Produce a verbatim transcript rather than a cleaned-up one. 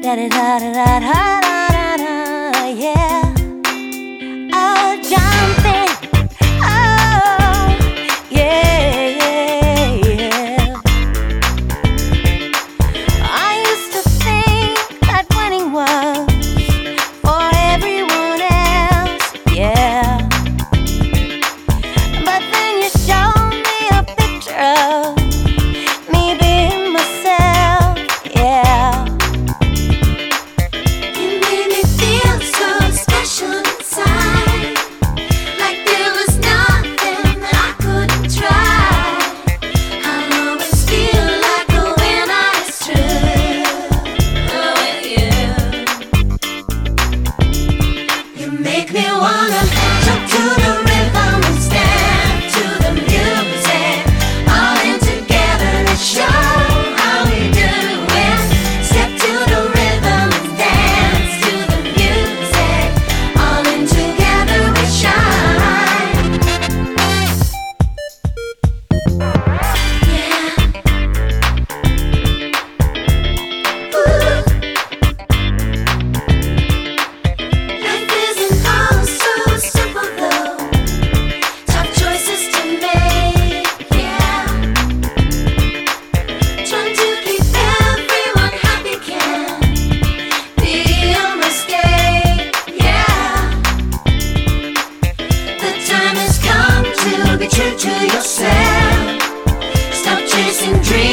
da da da da da da da, yeah. Oh, jumping, oh, yeah, yeah, yeah. I used to think that winning was for everyone else, yeah. But then you showed me a picture of me being myself, yeah. You made me feel so special inside, like there was nothing that I couldn't try. I'll always feel like when I was true with you. You make me wanna jump to the rhythm and step to the music, all in together and show how we do it. Step to the rhythm and dance to the music, all in together we shine. Yeah. Ooh. Life isn't all so simple though. Tough choices to make, yeah. Trying to keep everyone happy can be a mistake, yeah. The time has come to be true to yourself. Stop chasing dreams.